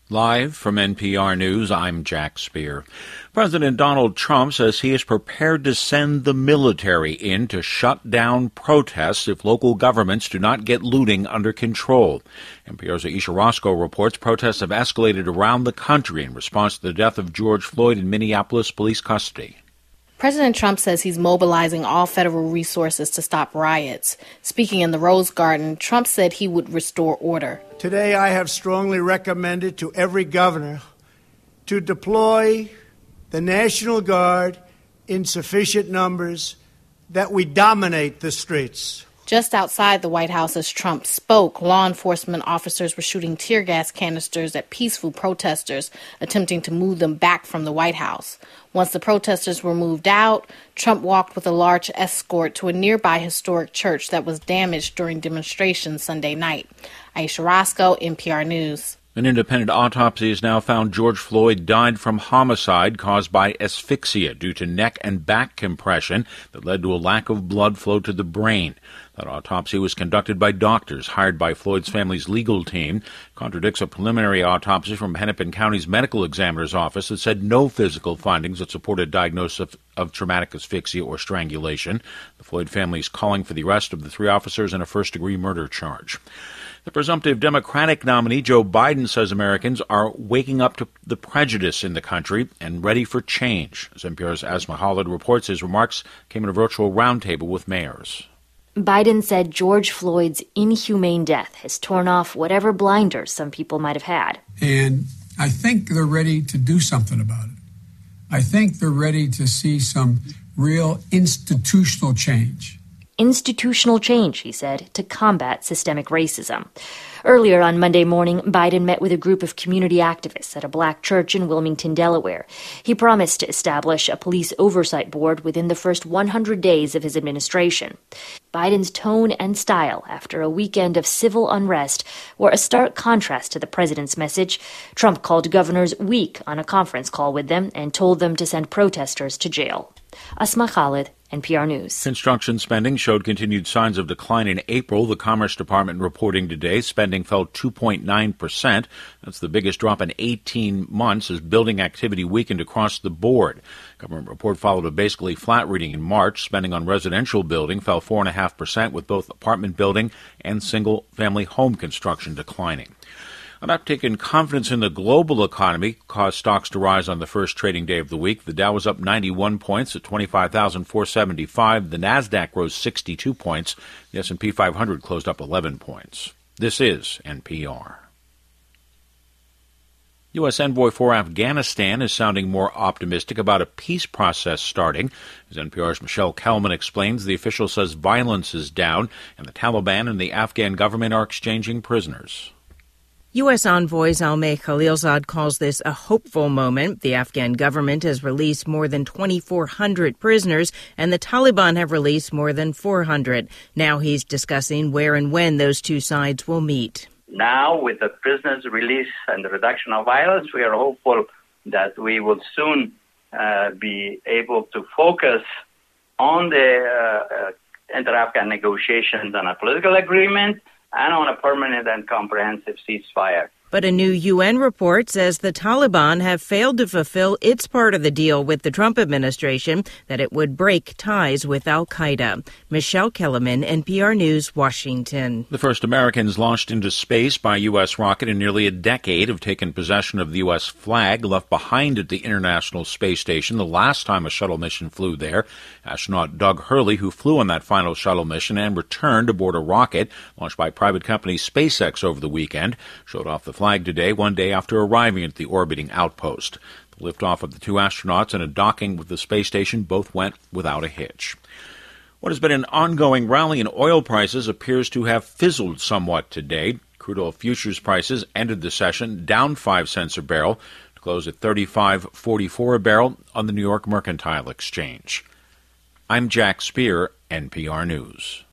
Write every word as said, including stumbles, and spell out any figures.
Live from N P R News, I'm Jack Speer. President Donald Trump says he is prepared to send the military in to shut down protests if local governments do not get looting under control. N P R's Aisha Roscoe reports protests have escalated around the country in response to the death of George Floyd in Minneapolis police custody. President Trump says he's mobilizing all federal resources to stop riots. Speaking in the Rose Garden, Trump said he would restore order. Today, I have strongly recommended to every governor to deploy the National Guard in sufficient numbers that we dominate the streets. Just outside the White House as Trump spoke, law enforcement officers were shooting tear gas canisters at peaceful protesters, attempting to move them back from the White House. Once the protesters were moved out, Trump walked with a large escort to a nearby historic church that was damaged during demonstrations Sunday night. Aisha Roscoe, N P R News. An independent autopsy has now found George Floyd died from homicide caused by asphyxia due to neck and back compression that led to a lack of blood flow to the brain. That autopsy was conducted by doctors hired by Floyd's family's legal team. Contradicts a preliminary autopsy from Hennepin County's medical examiner's office that said no physical findings that support a diagnosis of, of traumatic asphyxia or strangulation. The Floyd family is calling for the arrest of the three officers in a first-degree murder charge. The presumptive Democratic nominee, Joe Biden, says Americans are waking up to the prejudice in the country and ready for change. As N P R's Asma Khalid reports, his remarks came in a virtual roundtable with mayors. Biden said George Floyd's inhumane death has torn off whatever blinders some people might have had. And I think they're ready to do something about it. I think they're ready to see some real institutional change. Institutional change, he said, to combat systemic racism. Earlier on Monday morning, Biden met with a group of community activists at a black church in Wilmington, Delaware. He promised to establish a police oversight board within the first one hundred days of his administration. Biden's tone and style after a weekend of civil unrest were a stark contrast to the president's message. Trump called governors weak on a conference call with them and told them to send protesters to jail. Asma Khalid, N P R News. Construction spending showed continued signs of decline in April. The Commerce Department reporting today spending fell two point nine percent. That's the biggest drop in eighteen months as building activity weakened across the board. Government report followed a basically flat reading in March. Spending on residential building fell four point five percent, with both apartment building and single-family home construction declining. An uptick in confidence in the global economy caused stocks to rise on the first trading day of the week. The Dow was up ninety-one points at twenty-five thousand four hundred seventy-five. The Nasdaq rose sixty-two points. The S and P five hundred closed up eleven points. This is N P R. U S envoy for Afghanistan is sounding more optimistic about a peace process starting. As N P R's Michelle Kelman explains, the official says violence is down and the Taliban and the Afghan government are exchanging prisoners. U S envoy Zalmay Khalilzad calls this a hopeful moment. The Afghan government has released more than twenty-four hundred prisoners, and the Taliban have released more than four hundred. Now he's discussing where and when those two sides will meet. Now, with the prisoners' release and the reduction of violence, we are hopeful that we will soon uh, be able to focus on the uh, uh, inter-Afghan negotiations on a political agreement and on a permanent and comprehensive ceasefire. But a new U N report says the Taliban have failed to fulfill its part of the deal with the Trump administration, that it would break ties with al-Qaeda. Michelle Kellerman, N P R News, Washington. The first Americans launched into space by U S rocket in nearly a decade have taken possession of the U S flag left behind at the International Space Station the last time a shuttle mission flew there. Astronaut Doug Hurley, who flew on that final shuttle mission and returned aboard a rocket launched by private company SpaceX over the weekend, showed off the flag today, one day after arriving at the orbiting outpost. The liftoff of the two astronauts and a docking with the space station both went without a hitch. What has been an ongoing rally in oil prices appears to have fizzled somewhat today. Crude oil futures prices ended the session down five cents a barrel to close at thirty-five forty-four a barrel on the New York Mercantile Exchange. I'm Jack Speer, N P R News.